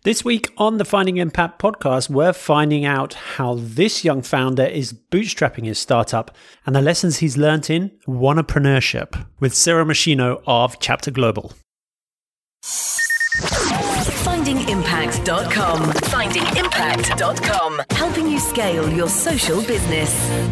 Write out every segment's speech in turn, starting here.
This week on the Finding Impact podcast, we're finding out how this young founder is bootstrapping his startup and the lessons he's learned in wannapreneurship with Cyril Machino of Chapter Global. FindingImpact.com. FindingImpact.com. Helping you scale your social business.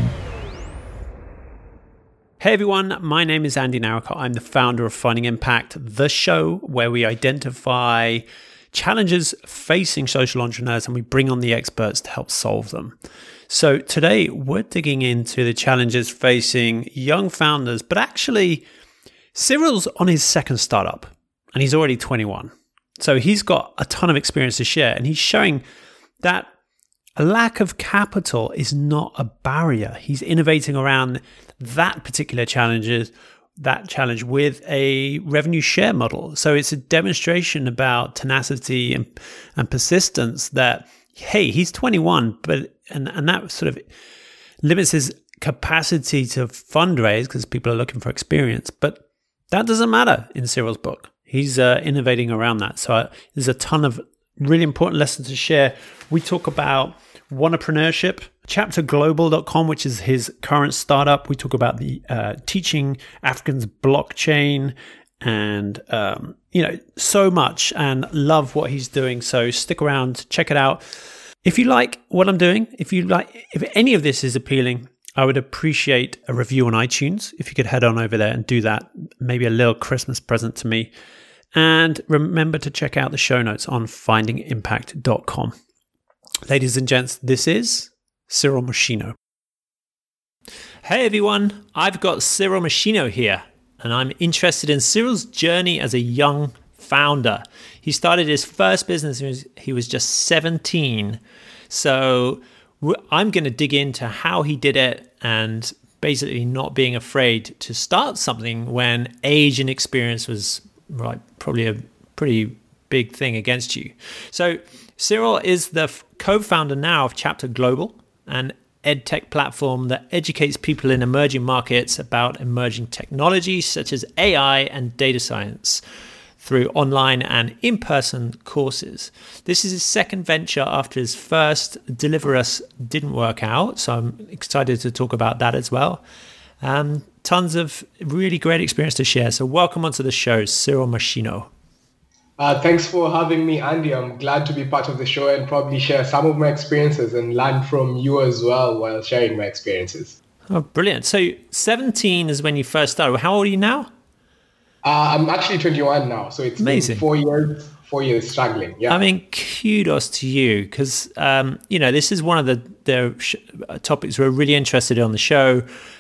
Hey everyone, my name is Andy Narracott. I'm the founder of Finding Impact, the show where we identify challenges facing social entrepreneurs and we bring on the experts to help solve them. So today we're digging into the challenges facing young founders, but actually Cyril's on his second startup and he's already 21. So he's got a ton of experience to share and he's showing that a lack of capital is not a barrier. He's innovating around that particular challenge with a revenue share model. So it's a demonstration about tenacity and persistence that, hey, he's 21, and that sort of limits his capacity to fundraise because people are looking for experience. But that doesn't matter in Cyril's book. He's innovating around that. So there's a ton of really important lessons to share. We talk about wannapreneurship, chapterglobal.com, which is his current startup. We talk about the teaching Africans blockchain and, so much, and love what he's doing. So stick around, check it out. If you like what I'm doing, if any of this is appealing, I would appreciate a review on iTunes. If you could head on over there and do that, maybe a little Christmas present to me. And remember to check out the show notes on findingimpact.com. Ladies and gents, this is Cyril Machino. Hey everyone, I've got Cyril Machino here, and I'm interested in Cyril's journey as a young founder. He started his first business when he was just 17. So I'm going to dig into how he did it and basically not being afraid to start something when age and experience was probably a pretty big thing against you. So Cyril is the co-founder now of Chapter Global, an edtech platform that educates people in emerging markets about emerging technologies such as AI and data science through online and in-person courses. This is his second venture after his first, Deliver Us, didn't work out. So I'm excited to talk about that as well. Tons of really great experience to share. So welcome onto the show, Cyril Machino. Thanks for having me, Andy. I'm glad to be part of the show and probably share some of my experiences and learn from you as well while sharing my experiences. Oh, brilliant. So 17 is when you first started. How old are you now? I'm actually 21 now. So it's amazing. Been 4 years struggling. Yeah. I mean, kudos to you because, this is one of the topics we're really interested in on the show.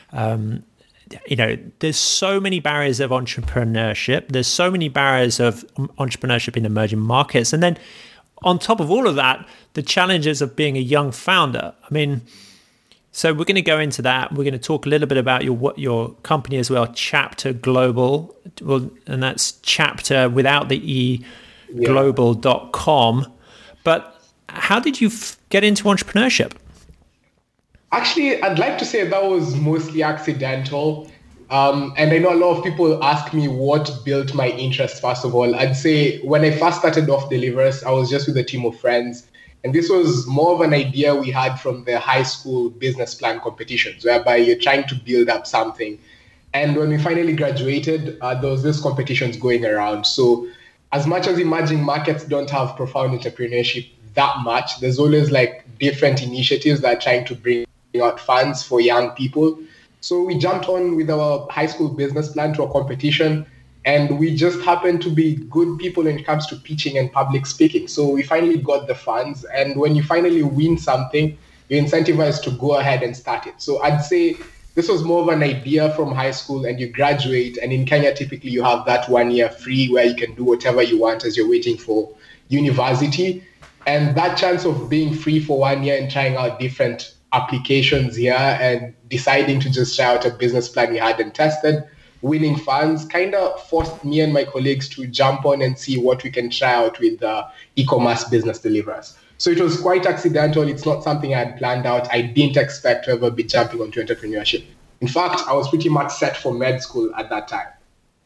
There's so many barriers of entrepreneurship. There's so many barriers of entrepreneurship in emerging markets. And then on top of all of that, the challenges of being a young founder. I mean, so we're going to go into that. We're going to talk a little bit about your company as well, Chapter Global. Well, and that's chapter without the E, global.com. But how did you get into entrepreneurship? Actually, I'd like to say that was mostly accidental. And I know a lot of people ask me what built my interest, first of all. I'd say when I first started off Deliver Us, I was just with a team of friends. And this was more of an idea we had from the high school business plan competitions, whereby you're trying to build up something. And when we finally graduated, there was this competitions going around. So as much as emerging markets don't have profound entrepreneurship that much, there's always different initiatives that are trying to bring out funds for young people. So we jumped on with our high school business plan to a competition, and we just happened to be good people when it comes to pitching and public speaking. So we finally got the funds, and when you finally win something, you're incentivized to go ahead and start it. So I'd say this was more of an idea from high school, and you graduate, and in Kenya, typically you have that 1 year free where you can do whatever you want as you're waiting for university. And that chance of being free for 1 year and trying out different applications here and deciding to just try out a business plan we hadn't tested, winning funds, kind of forced me and my colleagues to jump on and see what we can try out with the e-commerce business Deliver Us. So it was quite accidental. It's not something I had planned out. I didn't expect to ever be jumping onto entrepreneurship. In fact, I was pretty much set for med school at that time.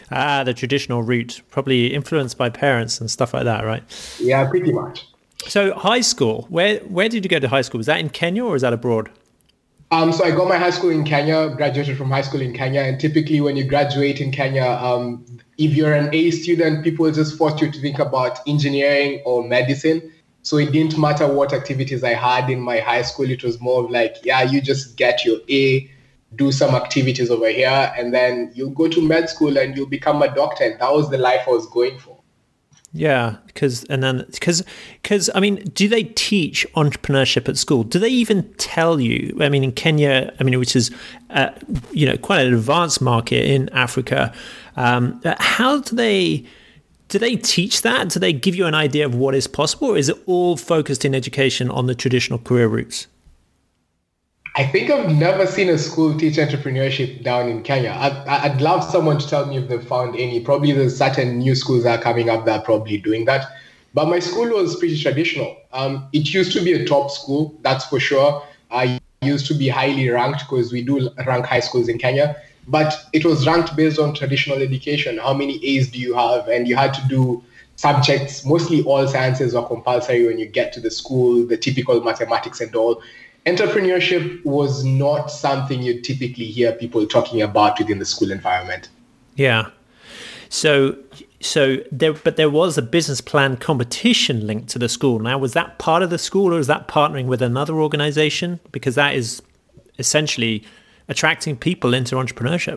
The traditional route, probably influenced by parents and stuff like that, right? Yeah, pretty much. So high school, where did you go to high school? Was that in Kenya or was that abroad? So I got my high school in Kenya, graduated from high school in Kenya. And typically when you graduate in Kenya, if you're an A student, people just force you to think about engineering or medicine. So it didn't matter what activities I had in my high school. It was more of like, yeah, you just get your A, do some activities over here, and then you'll go to med school and you'll become a doctor. And that was the life I was going for. Yeah, because I mean, do they teach entrepreneurship at school? Do they even tell you? I mean, in Kenya, which is quite an advanced market in Africa, how do they teach that? Do they give you an idea of what is possible, or is it all focused in education on the traditional career routes? I think I've never seen a school teach entrepreneurship down in Kenya. I'd love someone to tell me if they've found any. Probably there's certain new schools that are coming up that are probably doing that. But my school was pretty traditional. It used to be a top school, that's for sure. It used to be highly ranked because we do rank high schools in Kenya. But it was ranked based on traditional education. How many A's do you have? And you had to do subjects, mostly all sciences were compulsory when you get to the school, the typical mathematics and all. Entrepreneurship was not something you typically hear people talking about within the school environment. Yeah. So there was a business plan competition linked to the school. Now, was that part of the school, or is that partnering with another organization? Because that is essentially attracting people into entrepreneurship.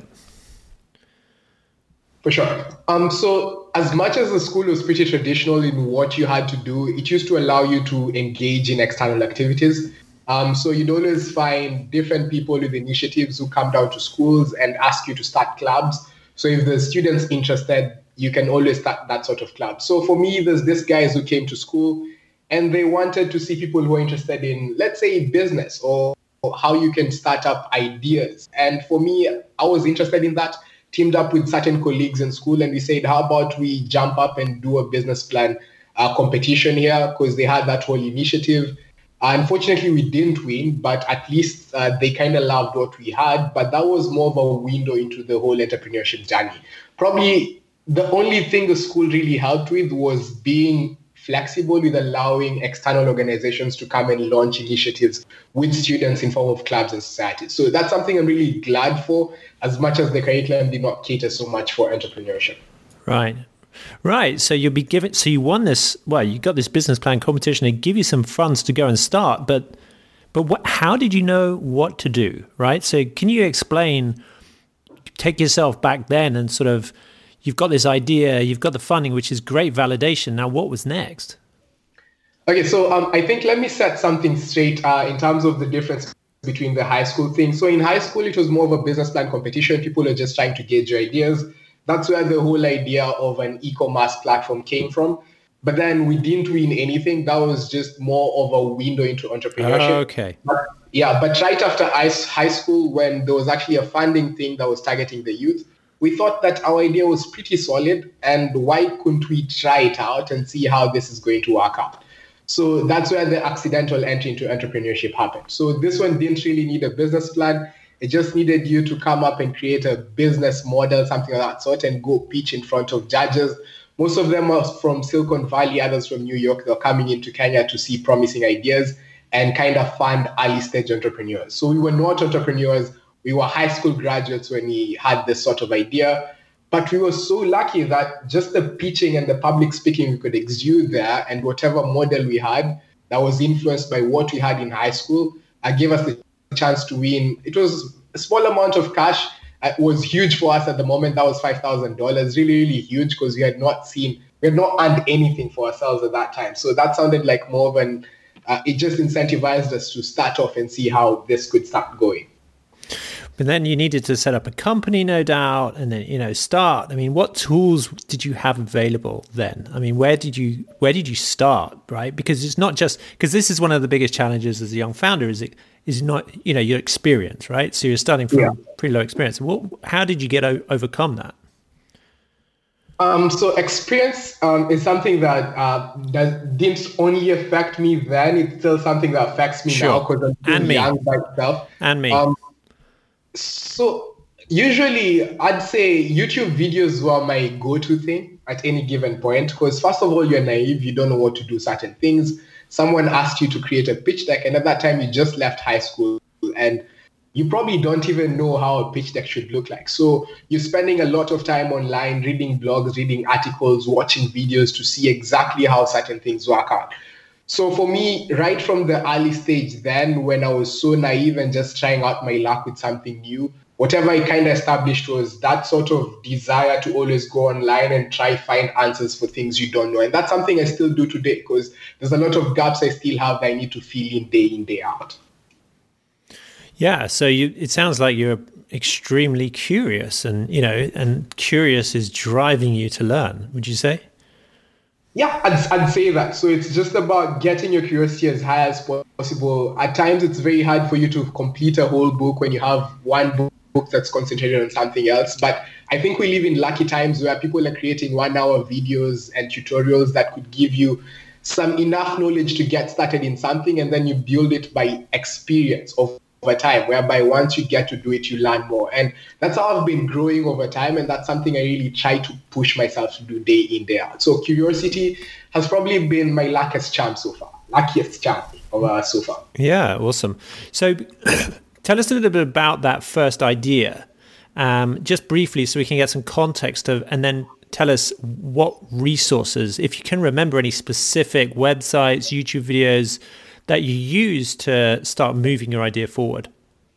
For sure. So as much as the school was pretty traditional in what you had to do, it used to allow you to engage in external activities. So you'd always find different people with initiatives who come down to schools and ask you to start clubs. So if the student's interested, you can always start that sort of club. So for me, there's these guys who came to school and they wanted to see people who are interested in, let's say, business or how you can start up ideas. And for me, I was interested in that, teamed up with certain colleagues in school, and we said, how about we jump up and do a business plan competition here, because they had that whole initiative. Unfortunately, we didn't win, but at least they kind of loved what we had. But that was more of a window into the whole entrepreneurship journey. Probably the only thing the school really helped with was being flexible with allowing external organizations to come and launch initiatives with students in form of clubs and societies. So that's something I'm really glad for, as much as the curriculum did not cater so much for entrepreneurship. Right. So you'll be given. So you won this. Well, you got this business plan competition. They give you some funds to go and start. But how did you know what to do? Right. So can you explain? Take yourself back then and sort of, you've got this idea, you've got the funding, which is great validation. Now, what was next? Okay, so I think let me set something straight in terms of the difference between the high school thing. So in high school, it was more of a business plan competition. People are just trying to gauge your ideas. That's where the whole idea of an e-commerce platform came from. But then we didn't win anything. That was just more of a window into entrepreneurship. Okay. But right after high school, when there was actually a funding thing that was targeting the youth, we thought that our idea was pretty solid, and why couldn't we try it out and see how this is going to work out? So that's where the accidental entry into entrepreneurship happened. So this one didn't really need a business plan. It just needed you to come up and create a business model, something of that sort, and go pitch in front of judges. Most of them are from Silicon Valley, others from New York. They're coming into Kenya to see promising ideas and kind of fund early stage entrepreneurs. So we were not entrepreneurs. We were high school graduates when we had this sort of idea. But we were so lucky that just the pitching and the public speaking we could exude there, and whatever model we had that was influenced by what we had in high school, gave us the chance to win. It was a small amount of cash. It was huge for us at the moment. That was $5,000. Really, really huge, because we had not earned anything for ourselves at that time. So that sounded like more of an, it just incentivized us to start off and see how this could start going. But then you needed to set up a company, no doubt, and then, start. I mean, what tools did you have available then? I mean, where did you start, right? Because it's not just, because this is one of the biggest challenges as a young founder, is not, your experience, right? So you're starting from pretty low experience. How did you overcome that? So experience is something that didn't only affect me then. It's still something that affects me now, because I'm still young by itself. And me. So Usually, I'd say YouTube videos were my go-to thing at any given point because, first of all, you're naive, you don't know what to do certain things. Someone asked you to create a pitch deck, and at that time, you just left high school, and you probably don't even know how a pitch deck should look like. So you're spending a lot of time online, reading blogs, reading articles, watching videos to see exactly how certain things work out. So for me, right from the early stage, then when I was so naive and just trying out my luck with something new, whatever I kind of established was that sort of desire to always go online and try find answers for things you don't know. And that's something I still do today because there's a lot of gaps I still have that I need to fill in, day out. Yeah, so it sounds like you're extremely curious, and and curious is driving you to learn. Would you say? Yeah, I'd say that. So it's just about getting your curiosity as high as possible. At times, it's very hard for you to complete a whole book when you have one book that's concentrated on something else. But I think we live in lucky times where people are creating 1 hour videos and tutorials that could give you some enough knowledge to get started in something, and then you build it by experience over time, whereby once you get to do it, you learn more. And that's how I've been growing over time. And that's something I really try to push myself to do day in, day out. So curiosity has probably been my luckiest charm so far. So far. Yeah, awesome. So tell us a little bit about that first idea, just briefly, so we can get some context and then tell us what resources, if you can remember any specific websites, YouTube videos, that you use to start moving your idea forward?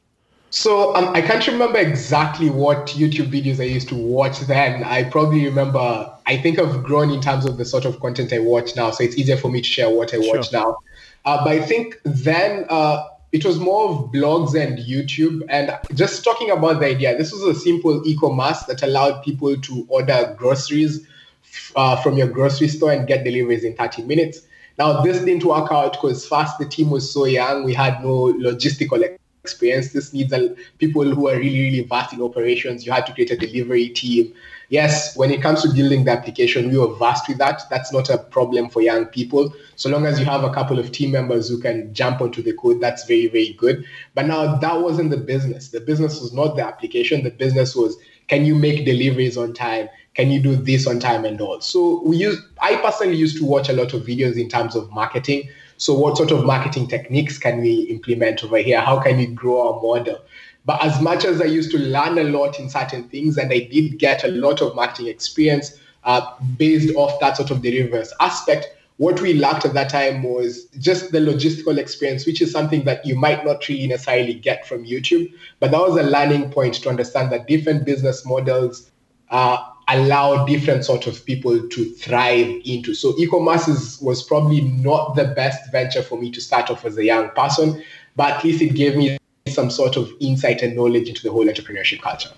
So I can't remember exactly what YouTube videos I used to watch then. I probably remember, I think I've grown in terms of the sort of content I watch now. So it's easier for me to share what I watch now. But I think then it was more of blogs and YouTube. And just talking about the idea, this was a simple e-commerce that allowed people to order groceries from your grocery store and get deliveries in 30 minutes. Now, this didn't work out because first, the team was so young. We had no logistical experience. This needs people who are really, really vast in operations. You had to create a delivery team. Yes, when it comes to building the application, we were vast with that. That's not a problem for young people. So long as you have a couple of team members who can jump onto the code, that's very, very good. But now that wasn't the business. The business was not the application. The business was, can you make deliveries on time? Can you do this on time and all? So I personally used to watch a lot of videos in terms of marketing. So what sort of marketing techniques can we implement over here? How can we grow our model? But as much as I used to learn a lot in certain things, and I did get a lot of marketing experience based off that sort of deliverance aspect, what we lacked at that time was just the logistical experience, which is something that you might not really necessarily get from YouTube. But that was a learning point to understand that different business models allow different sort of people to thrive into. So e-commerce was probably not the best venture for me to start off as a young person, but at least it gave me some sort of insight and knowledge into the whole entrepreneurship culture.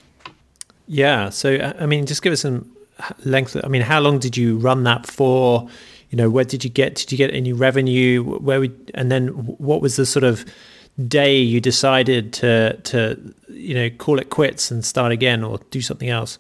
Yeah. So, I mean, just give us some length. I mean, how long did you run that for? Where did you get? Did you get any revenue? And then what was the sort of day you decided to call it quits and start again or do something else?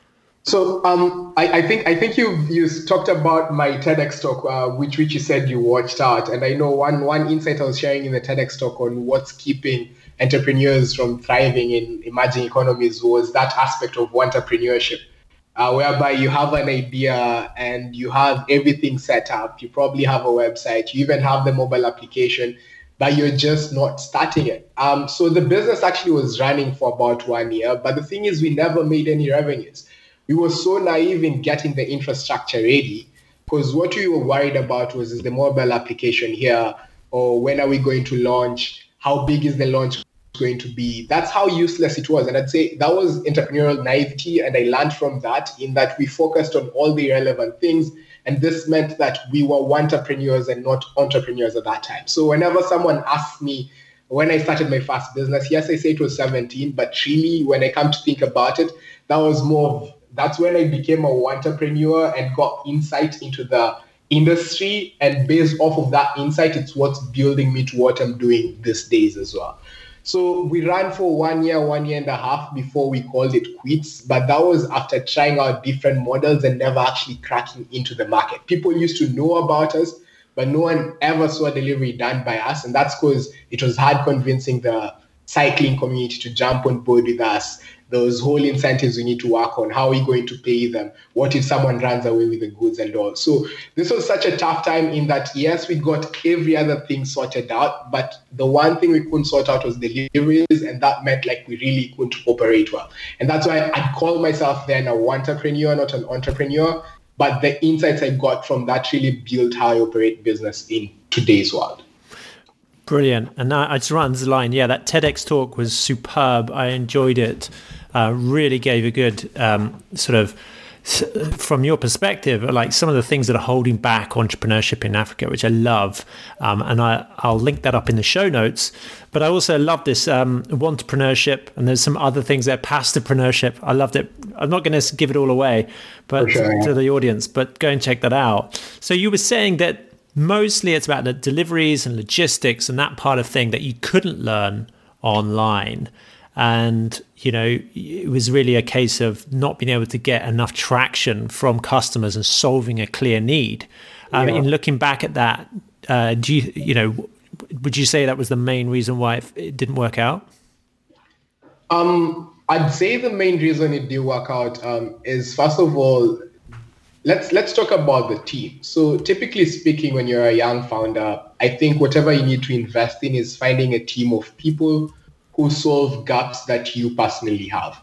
So I think you talked about my TEDx talk, which you said you watched out, and I know one insight I was sharing in the TEDx talk on what's keeping entrepreneurs from thriving in emerging economies was that aspect of entrepreneurship, whereby you have an idea and you have everything set up. You probably have a website, you even have the mobile application, but you're just not starting it. So the business actually was running for about 1 year, but the thing is we never made any revenues. We were so naive in getting the infrastructure ready because what we were worried about was, is the mobile application here, or when are we going to launch? How big is the launch going to be? That's how useless it was. And I'd say that was entrepreneurial naivety. And I learned from that in that we focused on all the relevant things. And this meant that we were entrepreneurs and not entrepreneurs at that time. So whenever someone asks me, when I started my first business, yes, I say it was 17, but really when I come to think about it, that's when I became a entrepreneur and got insight into the industry. And based off of that insight, it's what's building me to what I'm doing these days as well. So we ran for 1 year, 1.5 years before we called it quits. But that was after trying out different models and never actually cracking into the market. People used to know about us, but no one ever saw a delivery done by us. And that's because it was hard convincing the cycling community to jump on board with us. Those whole incentives we need to work on. How are we going to pay them? What if someone runs away with the goods and all? So this was such a tough time in that, yes, we got every other thing sorted out, but the one thing we couldn't sort out was deliveries, and that meant like we really couldn't operate well. And that's why I call myself then a wantrepreneur, not an entrepreneur. But the insights I got from that really built how I operate business in today's world. Brilliant. And I just want to underline, that TEDx talk was superb. I enjoyed it. Really gave a good from your perspective, like some of the things that are holding back entrepreneurship in Africa, which I love. And I'll link that up in the show notes. But I also love this wantrpreneurship, and there's some other things there, pastapreneurship. I loved it. I'm not going to give it all away, but to the audience, but go and check that out. So you were saying that mostly it's about the deliveries and logistics and that part of thing that you couldn't learn online. And, it was really a case of not being able to get enough traction from customers and solving a clear need. In looking back at that, would you say that was the main reason why it didn't work out? I'd say the main reason it didn't work out is, first of all, let's talk about the team. So typically speaking, when you're a young founder, I think whatever you need to invest in is finding a team of people who solve gaps that you personally have.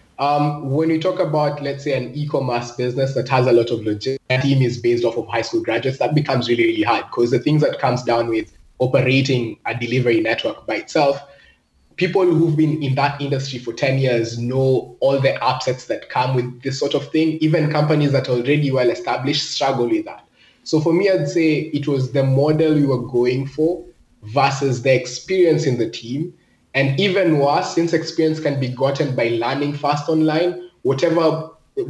When we talk about, let's say, an e-commerce business that has a lot of logistics, the team is based off of high school graduates, that becomes really, really hard, because the things that comes down with operating a delivery network by itself, people who've been in that industry for 10 years know all the upsets that come with this sort of thing. Even companies that are already well established struggle with that. So for me, I'd say it was the model we were going for versus the experience in the team. And even worse, since experience can be gotten by learning fast online, whatever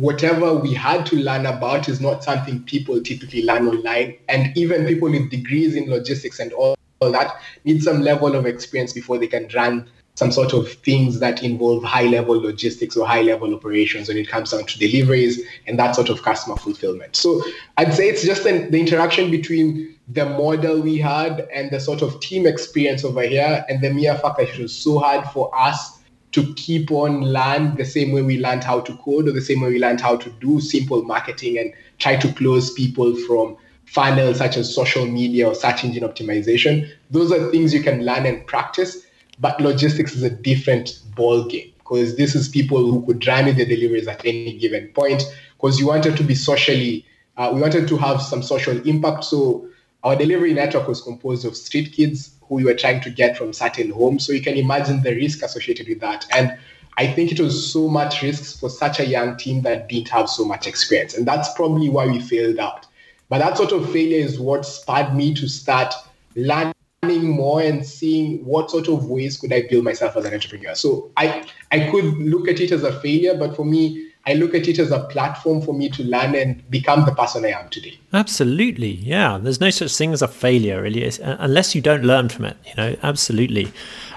we had to learn about is not something people typically learn online. And even people with degrees in logistics and all that need some level of experience before they can run some sort of things that involve high-level logistics or high-level operations when it comes down to deliveries and that sort of customer fulfillment. So I'd say it's just the interaction between the model we had and the sort of team experience over here, and the mere fact that it was so hard for us to keep on learn the same way we learned how to code, or the same way we learned how to do simple marketing and try to close people from funnels such as social media or search engine optimization. Those are things you can learn and practice. But logistics is a different ball game, because this is people who could run with the deliveries at any given point, because you wanted to be socially, we wanted to have some social impact. So our delivery network was composed of street kids who we were trying to get from certain homes. So you can imagine the risk associated with that. And I think it was so much risks for such a young team that didn't have so much experience. And that's probably why we failed out. But that sort of failure is what spurred me to start learning more and seeing what sort of ways could I build myself as an entrepreneur. So I could look at it as a failure, but for me, I look at it as a platform for me to learn and become the person I am today. Absolutely. Yeah. There's no such thing as a failure, really, unless you don't learn from it, absolutely.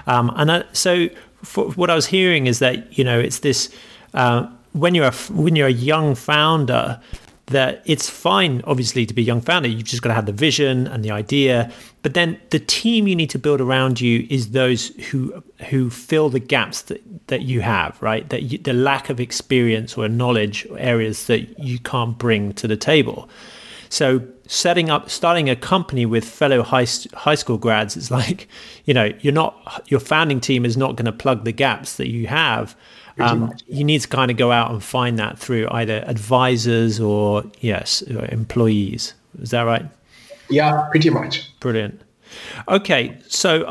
So what I was hearing is that, it's this, when you're a young founder, that it's fine, obviously, to be a young founder. You've just got to have the vision and the idea. But then the team you need to build around you is those who fill the gaps that you have, right? The lack of experience or knowledge or areas that you can't bring to the table. So starting a company with fellow high school grads is like, your founding team is not going to plug the gaps that you have. You need to kind of go out and find that through either advisors or employees. Is that right? Yeah, pretty much. Brilliant. Okay, so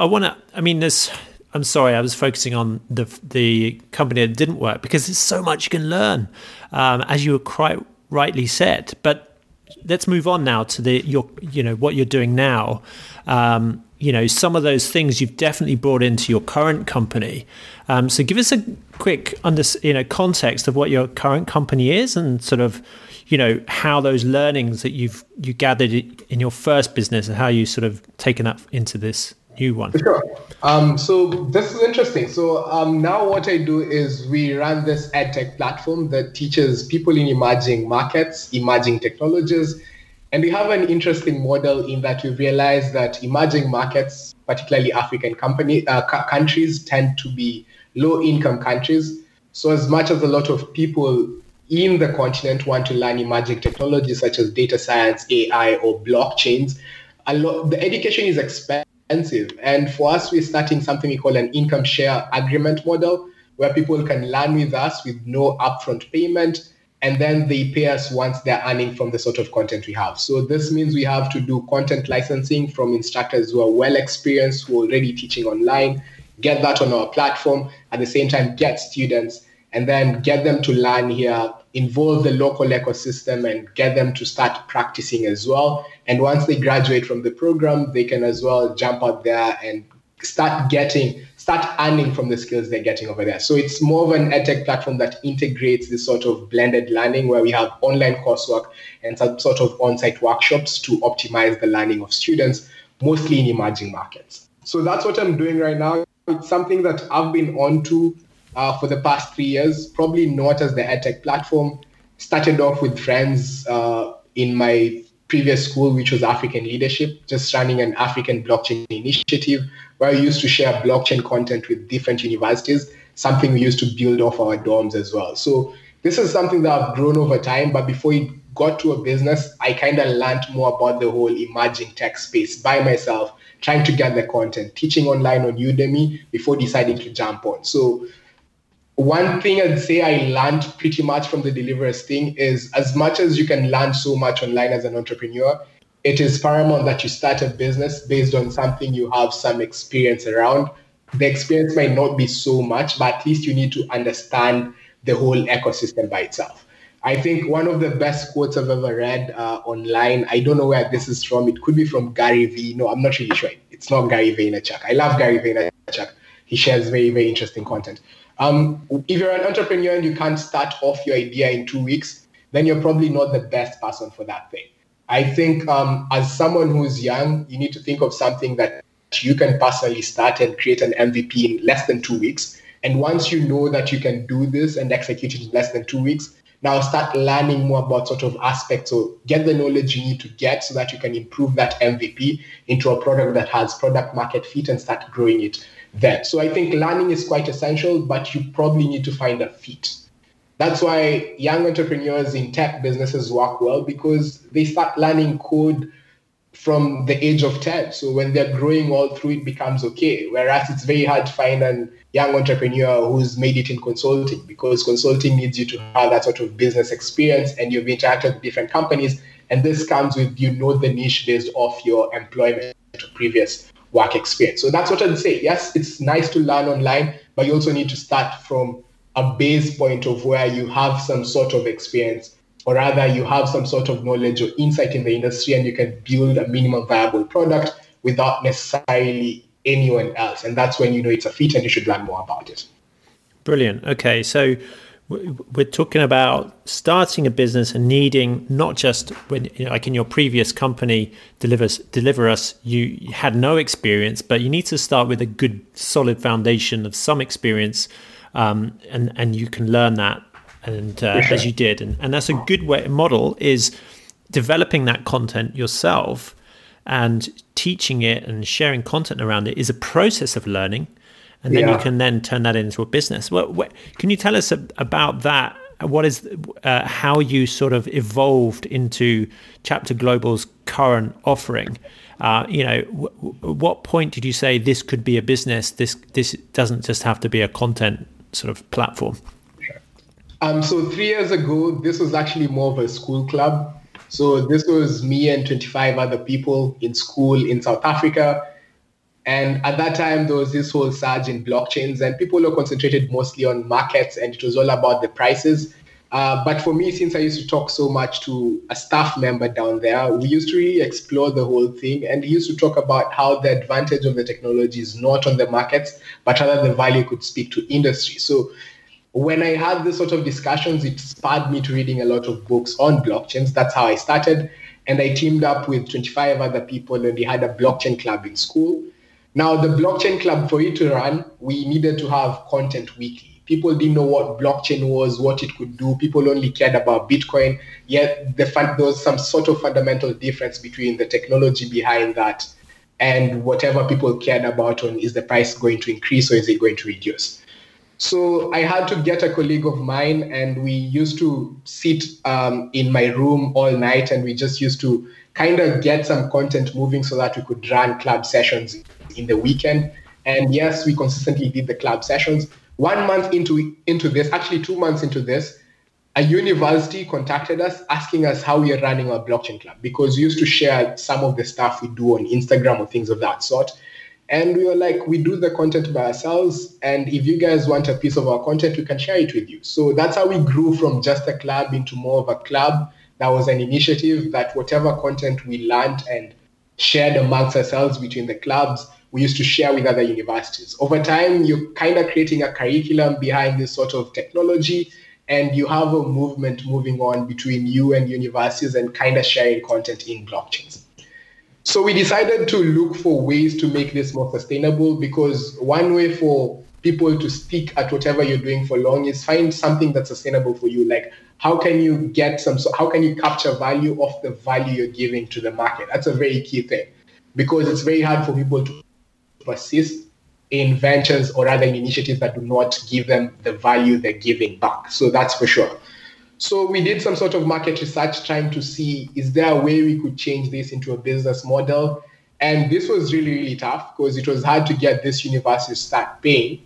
I'm sorry, I was focusing on the company that didn't work, because there's so much you can learn, as you were quite rightly said. But let's move on now to what you're doing now. Some of those things you've definitely brought into your current company. So give us a quick context of what your current company is, and sort of, how those learnings that you gathered in your first business and how you sort of taken that into this new one. Sure. So this is interesting. So now what I do is we run this edtech platform that teaches people in emerging markets, emerging technologies, And we have an interesting model in that we realized that emerging markets, particularly African countries, tend to be low-income countries. So as much as a lot of people in the continent want to learn emerging technologies such as data science, AI, or blockchains, the education is expensive. And for us, we're starting something we call an income share agreement model, where people can learn with us with no upfront payment, and then they pay us once they're earning from the sort of content we have. So this means we have to do content licensing from instructors who are well experienced, who are already teaching online, get that on our platform, at the same time get students, and then get them to learn here, involve the local ecosystem, and get them to start practicing as well. And once they graduate from the program, they can as well jump out there and start earning from the skills they're getting over there. So it's more of an edtech platform that integrates this sort of blended learning, where we have online coursework and some sort of on-site workshops to optimize the learning of students, mostly in emerging markets. So that's what I'm doing right now. It's something that I've been onto for the past 3 years, probably not as the edtech platform. Started off with friends in my previous school, which was African Leadership, just running an African blockchain initiative where we used to share blockchain content with different universities, something we used to build off our dorms as well. So this is something that I've grown over time, but before it got to a business, I kind of learned more about the whole emerging tech space by myself, trying to get the content, teaching online on Udemy before deciding to jump on. So one thing I'd say I learned pretty much from the Deliverers thing is, as much as you can learn so much online as an entrepreneur, it is paramount that you start a business based on something you have some experience around. The experience might not be so much, but at least you need to understand the whole ecosystem by itself. I think one of the best quotes I've ever read online, I don't know where this is from. It could be from Gary V. No, I'm not really sure. It's not Gary Vaynerchuk. I love Gary Vaynerchuk. He shares very, very interesting content. If you're an entrepreneur and you can't start off your idea in 2 weeks, then you're probably not the best person for that thing. I think as someone who's young, you need to think of something that you can personally start and create an MVP in less than 2 weeks. And once you know that you can do this and execute it in less than 2 weeks, now start learning more about sort of aspects. So get the knowledge you need to get so that you can improve that MVP into a product that has product market fit and start growing it then. So I think learning is quite essential, but you probably need to find a fit. That's why young entrepreneurs in tech businesses work well, because they start learning code from the age of 10. So when they're growing all through, it becomes okay. Whereas it's very hard to find a young entrepreneur who's made it in consulting, because consulting needs you to have that sort of business experience and you've interacted with different companies. And this comes with, the niche based off your employment or previous work experience. So that's what I'd say. Yes, it's nice to learn online, but you also need to start from a base point of where you have some sort of experience, or rather you have some sort of knowledge or insight in the industry, and you can build a minimum viable product without necessarily anyone else. And that's when you know it's a fit and you should learn more about it. Brilliant. Okay, so we're talking about starting a business and needing not just when, like in your previous company, Deliverus, you had no experience, but you need to start with a good, solid foundation of some experience, and you can learn that, and sure, as you did, and that's a good model is developing that content yourself and teaching it and sharing content around it is a process of learning. And then you can then turn that into a business. What can you tell us about that? What is how you sort of evolved into Chapter Global's current offering? What point did you say this could be a business? This doesn't just have to be a content sort of platform. So 3 years ago, this was actually more of a school club. So this was me and 25 other people in school in South Africa. And at that time, there was this whole surge in blockchains, and people were concentrated mostly on markets, and it was all about the prices. But for me, since I used to talk so much to a staff member down there, we used to really explore the whole thing, and we used to talk about how the advantage of the technology is not on the markets, but rather the value could speak to industry. So when I had this sort of discussions, it spurred me to reading a lot of books on blockchains. That's how I started. And I teamed up with 25 other people, and we had a blockchain club in school. Now, the blockchain club, for it to run, we needed to have content weekly. People didn't know what blockchain was, what it could do. People only cared about Bitcoin. Yet there was some sort of fundamental difference between the technology behind that and whatever people cared about on, is the price going to increase or is it going to reduce? So I had to get a colleague of mine, and we used to sit in my room all night, and we just used to kind of get some content moving so that we could run club sessions in the weekend. And yes, we consistently did the club sessions. 1 month into this, actually 2 months into this, a university contacted us asking us how we are running our blockchain club, because we used to share some of the stuff we do on Instagram or things of that sort. And we were like, we do the content by ourselves, and if you guys want a piece of our content, we can share it with you. So that's how we grew from just a club into more of a club. That was an initiative that whatever content we learned and shared amongst ourselves between the clubs, we used to share with other universities. Over time, you're kind of creating a curriculum behind this sort of technology, and you have a movement moving on between you and universities and kind of sharing content in blockchains. So we decided to look for ways to make this more sustainable, because one way for people to stick at whatever you're doing for long is find something that's sustainable for you. Like, how can you capture value of the value you're giving to the market? That's a very key thing, because it's very hard for people to persist in ventures or other initiatives that do not give them the value they're giving back. So that's for sure. So we did some sort of market research trying to see, is there a way we could change this into a business model? And this was really, really tough, because it was hard to get this university to start paying.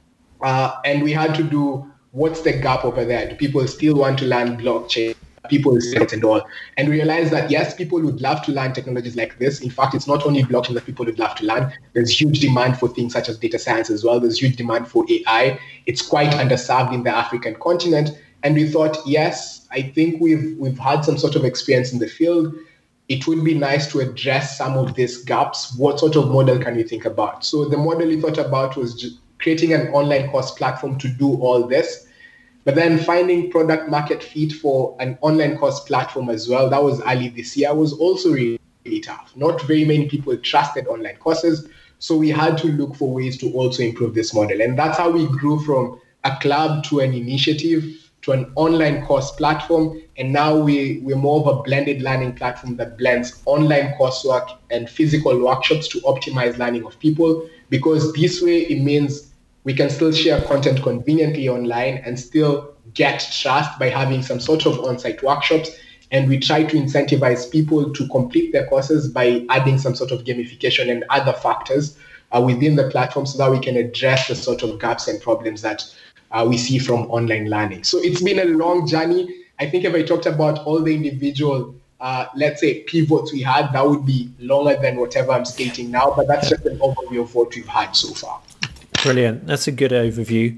And we had to do, what's the gap over there? Do people still want to learn blockchain? People still and all. And we realized that, yes, people would love to learn technologies like this. In fact, it's not only blockchain that people would love to learn. There's huge demand for things such as data science as well. There's huge demand for AI. It's quite underserved in the African continent. And we thought, yes, I think we've had some sort of experience in the field. It would be nice to address some of these gaps. What sort of model can we think about? So the model we thought about was just creating an online course platform to do all this, but then finding product market fit for an online course platform as well. That was early this year. Was also really, really tough. Not very many people trusted online courses. So we had to look for ways to also improve this model. And that's how we grew from a club to an initiative to an online course platform. And now we're more of a blended learning platform that blends online coursework and physical workshops to optimize learning of people. Because this way it means we can still share content conveniently online and still get trust by having some sort of on-site workshops. And we try to incentivize people to complete their courses by adding some sort of gamification and other factors within the platform, so that we can address the sort of gaps and problems that we see from online learning. So it's been a long journey. I think if I talked about all the individual, let's say, pivots we had, that would be longer than whatever I'm stating now. But that's just an overview of what we've had so far. Brilliant. That's a good overview.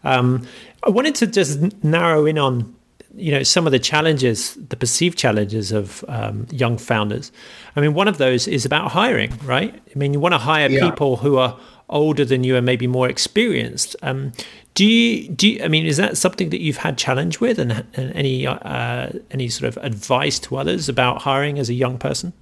I wanted to just narrow in on, some of the challenges, the perceived challenges of young founders. I mean, one of those is about hiring, right? I mean, you want to hire people who are older than you and maybe more experienced. Do you? I mean, is that something that you've had challenge with, and any sort of advice to others about hiring as a young person?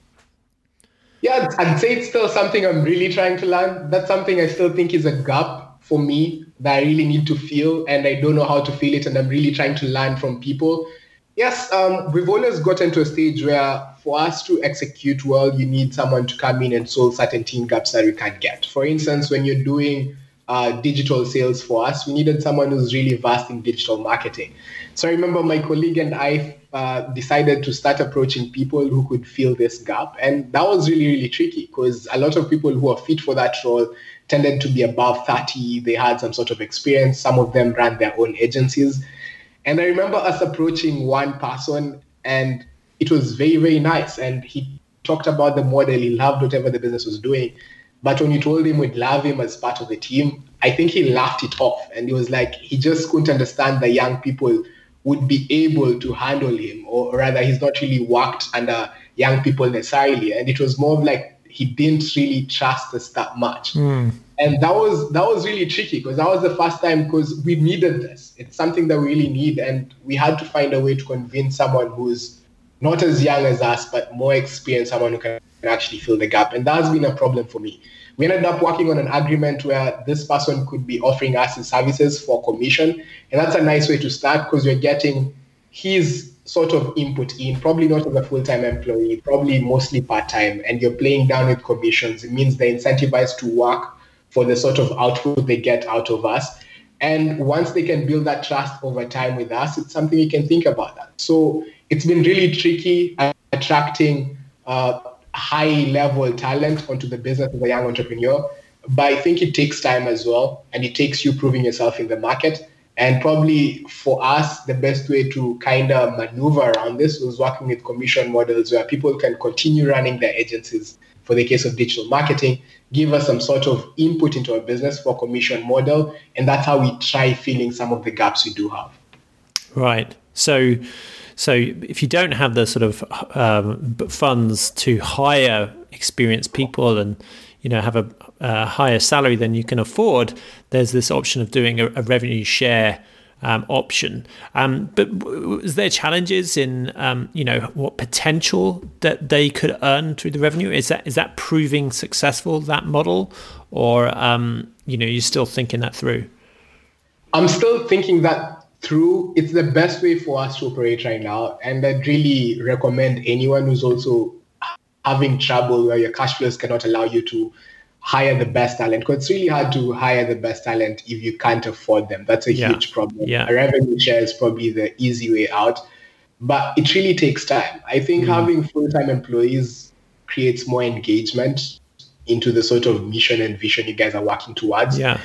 Yeah, I'd say it's still something I'm really trying to learn. That's something I still think is a gap for me that I really need to fill, and I don't know how to fill it, and I'm really trying to learn from people. Yes, we've always gotten to a stage where for us to execute well, you need someone to come in and solve certain team gaps that we can't get. For instance, when you're doing digital sales for us, we needed someone who's really vast in digital marketing. So I remember my colleague and I decided to start approaching people who could fill this gap. And that was really, really tricky, because a lot of people who are fit for that role tended to be above 30. They had some sort of experience. Some of them ran their own agencies. And I remember us approaching one person, and it was very, very nice. And he talked about the model. He loved whatever the business was doing. But when you told him we'd love him as part of the team, I think he laughed it off. And he was like, he just couldn't understand that young people would be able to handle him, or rather he's not really worked under young people necessarily. And it was more of like he didn't really trust us that much. And that was really tricky, because that was the first time, because we needed this. It's something that we really need. And we had to find a way to convince someone who's not as young as us, but more experienced, someone who can actually fill the gap. And that's been a problem for me. We ended up working on an agreement where this person could be offering us his services for commission. And that's a nice way to start because you're getting his sort of input in, probably not as a full-time employee, probably mostly part-time, and you're playing down with commissions. It means they're incentivized to work for the sort of output they get out of us. And once they can build that trust over time with us, it's something you can think about that. So it's been really tricky attracting high-level talent onto the business as a young entrepreneur. But I think it takes time as well, and it takes you proving yourself in the market. And probably for us, the best way to kind of maneuver around this was working with commission models where people can continue running their agencies for the case of digital marketing, give us some sort of input into our business for commission model. And that's how we try filling some of the gaps we do have. Right. So if you don't have the sort of funds to hire experienced people and, have a higher salary than you can afford, there's this option of doing a revenue share option. But is there challenges in, what potential that they could earn through the revenue? Is that proving successful, that model? Or, you're still thinking that through? I'm still thinking that through. It's the best way for us to operate right now. And I'd really recommend anyone who's also having trouble where your cash flows cannot allow you to hire the best talent, because it's really hard to hire the best talent if you can't afford them. That's a huge problem. Yeah. A revenue share is probably the easy way out, but it really takes time. I think having full-time employees creates more engagement into the sort of mission and vision you guys are working towards. Yeah.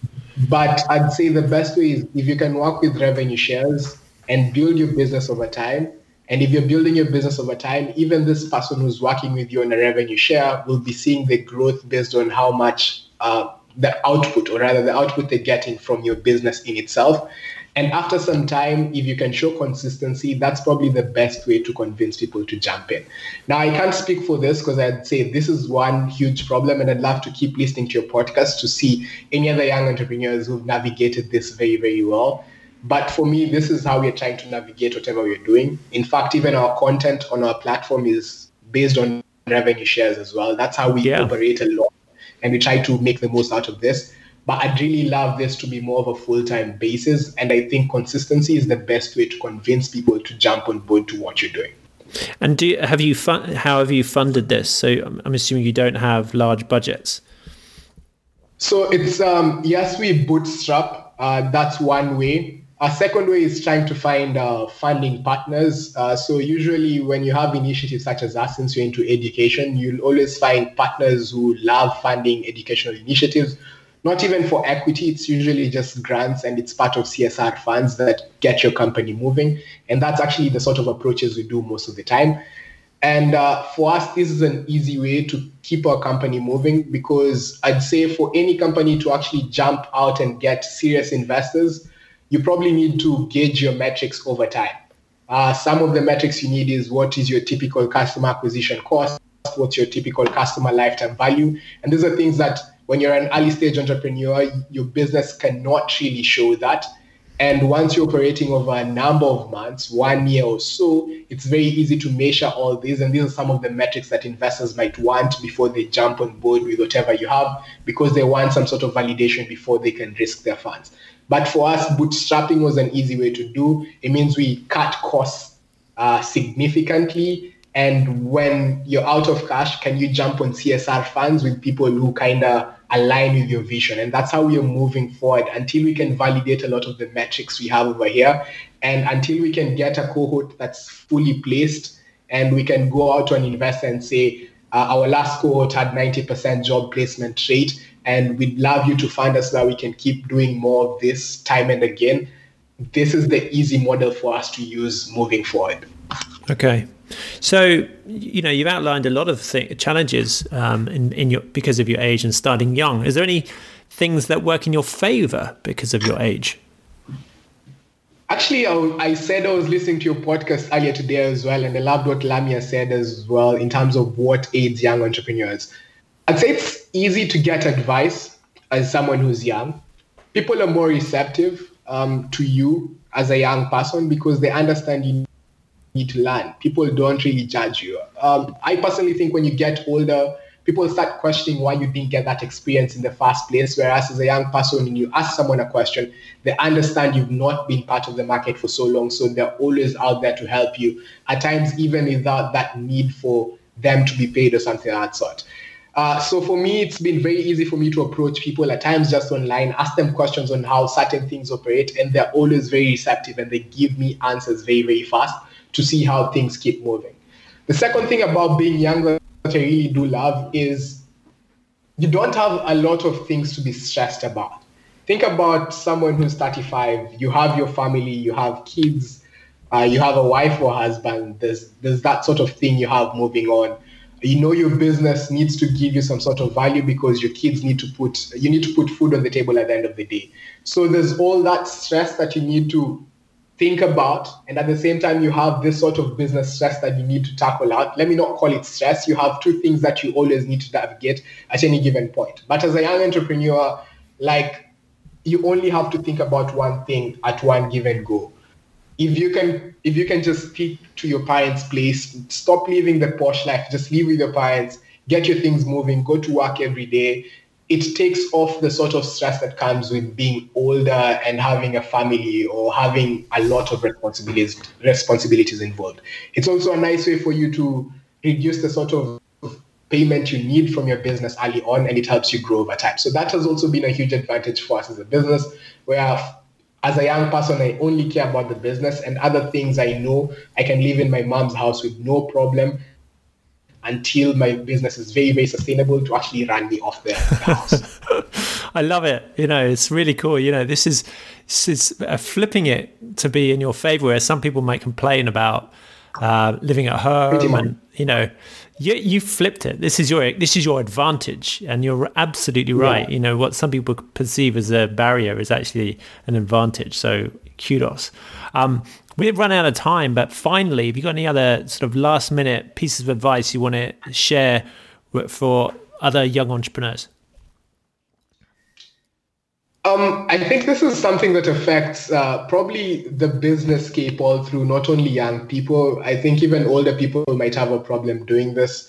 But I'd say the best way is if you can work with revenue shares and build your business over time. And if you're building your business over time, even this person who's working with you on a revenue share will be seeing the growth based on how much the output, or rather the output they're getting from your business in itself. And after some time, if you can show consistency, that's probably the best way to convince people to jump in. Now, I can't speak for this because I'd say this is one huge problem, and I'd love to keep listening to your podcast to see any other young entrepreneurs who've navigated this very, very well. But for me, this is how we're trying to navigate whatever we're doing. In fact, even our content on our platform is based on revenue shares as well. That's how we operate a lot. And we try to make the most out of this. But I'd really love this to be more of a full-time basis. And I think consistency is the best way to convince people to jump on board to what you're doing. And how have you funded this? So I'm assuming you don't have large budgets. So it's, yes, we bootstrap. That's one way. A second way is trying to find funding partners. So usually when you have initiatives such as us, since you're into education, you'll always find partners who love funding educational initiatives. Not even for equity, it's usually just grants, and it's part of CSR funds that get your company moving. And that's actually the sort of approaches we do most of the time. And for us, this is an easy way to keep our company moving, because I'd say for any company to actually jump out and get serious investors, you probably need to gauge your metrics over time. Some of the metrics you need is what is your typical customer acquisition cost, what's your typical customer lifetime value. And these are things that when you're an early stage entrepreneur, your business cannot really show that. And once you're operating over a number of months, 1 year or so, it's very easy to measure all these. And these are some of the metrics that investors might want before they jump on board with whatever you have, because they want some sort of validation before they can risk their funds. But for us, bootstrapping was an easy way to do. It means we cut costs significantly. And when you're out of cash, can you jump on CSR funds with people who kind of align with your vision? And that's how we are moving forward until we can validate a lot of the metrics we have over here. And until we can get a cohort that's fully placed, and we can go out to an investor and say, our last cohort had 90% job placement rate, and we'd love you to fund us so that we can keep doing more of this time and again. This is the easy model for us to use moving forward. Okay. So, you've outlined a lot of challenges because of your age and starting young. Is there any things that work in your favor because of your age? Actually, I said I was listening to your podcast earlier today as well, and I loved what Lamia said as well in terms of what aids young entrepreneurs. I'd say it's easy to get advice as someone who's young. People are more receptive to you as a young person because they understand you need to learn. People don't really judge you. I personally think when you get older, people start questioning why you didn't get that experience in the first place. Whereas as a young person, when you ask someone a question, they understand you've not been part of the market for so long. So they're always out there to help you, at times even without that need for them to be paid or something of that sort. So for me, it's been very easy for me to approach people at times just online, ask them questions on how certain things operate, and they're always very receptive and they give me answers very, very fast to see how things keep moving. The second thing about being younger that I really do love is you don't have a lot of things to be stressed about. Think about someone who's 35, you have your family, you have kids, you have a wife or husband, there's that sort of thing you have moving on. You know your business needs to give you some sort of value because your kids need to put food on the table at the end of the day. So there's all that stress that you need to think about. And at the same time, you have this sort of business stress that you need to tackle out. Let me not call it stress. You have two things that you always need to navigate at any given point. But as a young entrepreneur, like, you only have to think about one thing at one given go. If you can just speak to your parents' place, stop living the posh life, just live with your parents, get your things moving, go to work every day. It takes off the sort of stress that comes with being older and having a family or having a lot of responsibilities involved. It's also a nice way for you to reduce the sort of payment you need from your business early on, and it helps you grow over time. So that has also been a huge advantage for us as a business, where as a young person, I only care about the business, and other things I know I can live in my mom's house with no problem until my business is very, very sustainable to actually run me off the house. I love it. It's really cool. This is flipping it to be in your favor, where some people might complain about living at home, and you flipped it. This is your advantage, and you're absolutely right. Yeah. What some people perceive as a barrier is actually an advantage. So kudos. We've run out of time, but finally, have you got any other sort of last minute pieces of advice you want to share for other young entrepreneurs? I think this is something that affects probably the business scape all through, not only young people. I think even older people might have a problem doing this.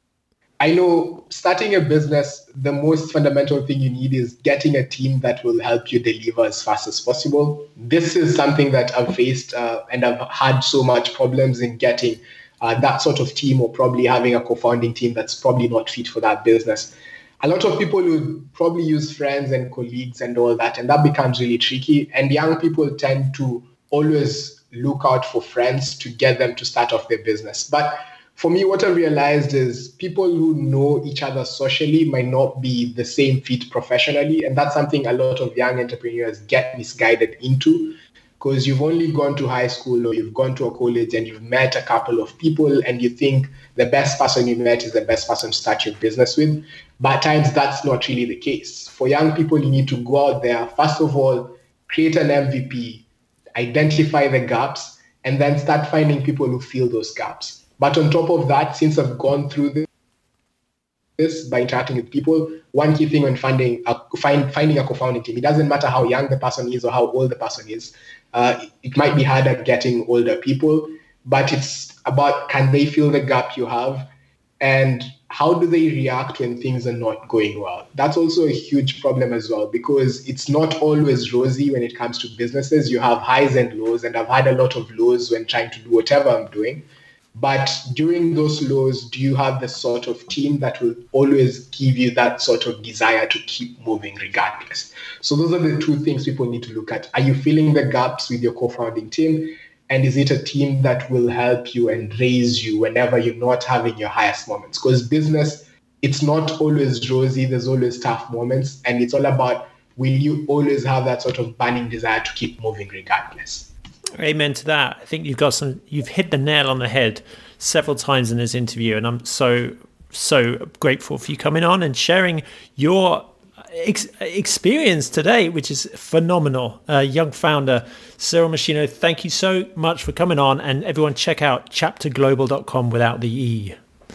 I know starting a business, the most fundamental thing you need is getting a team that will help you deliver as fast as possible. This is something that I've faced and I've had so much problems in getting that sort of team, or probably having a co-founding team that's probably not fit for that business. A lot of people would probably use friends and colleagues and all that, and that becomes really tricky. And young people tend to always look out for friends to get them to start off their business. But for me, what I realized is people who know each other socially might not be the same fit professionally. And that's something a lot of young entrepreneurs get misguided into, because you've only gone to high school or you've gone to a college and you've met a couple of people and you think the best person you met is the best person to start your business with. But at times that's not really the case. For young people, you need to go out there, first of all, create an MVP, identify the gaps, and then start finding people who fill those gaps. But on top of that, since I've gone through this by interacting with people, one key thing when finding a co-founding team, it doesn't matter how young the person is or how old the person is. It might be harder getting older people, but it's about, can they fill the gap you have, and how do they react when things are not going well? That's also a huge problem as well, because it's not always rosy when it comes to businesses. You have highs and lows, and I've had a lot of lows when trying to do whatever I'm doing. But during those lows, do you have the sort of team that will always give you that sort of desire to keep moving regardless? So those are the two things people need to look at. Are you filling the gaps with your co-founding team? And is it a team that will help you and raise you whenever you're not having your highest moments? Because business, it's not always rosy. There's always tough moments. And it's all about, will you always have that sort of burning desire to keep moving regardless? Amen to that. I think you've hit the nail on the head several times in this interview, and I'm so grateful for you coming on and sharing your experience today, which is phenomenal. Young founder Cyril Machino, thank you so much for coming on, and everyone check out chapterglobal.com without the E.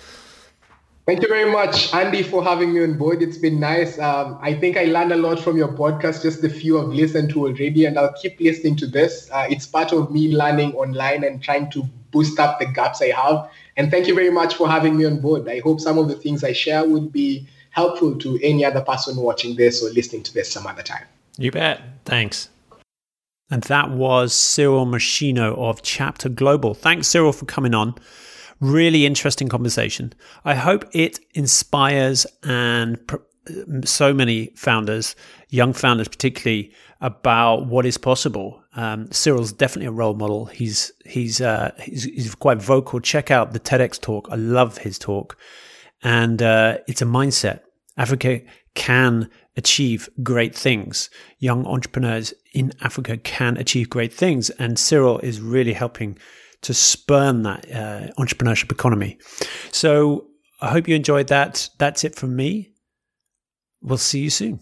Thank you very much, Andy, for having me on board. It's been nice. I think I learned a lot from your podcast, just the few I've listened to already, and I'll keep listening to this. It's part of me learning online and trying to boost up the gaps I have. And thank you very much for having me on board. I hope some of the things I share would be helpful to any other person watching this or listening to this some other time. You bet. Thanks. And that was Cyril Machino of Chapter Global. Thanks, Cyril, for coming on. Really interesting conversation. I hope it inspires so many founders, young founders particularly, about what is possible. Cyril's definitely a role model. He's quite vocal. Check out the TEDx talk. I love his talk. And it's a mindset. Africa can achieve great things. Young entrepreneurs in Africa can achieve great things. And Cyril is really helping to spurn that entrepreneurship economy. So I hope you enjoyed that. That's it from me. We'll see you soon.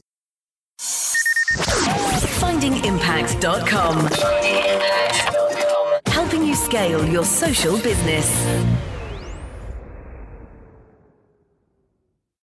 FindingImpact.com. Helping you scale your social business.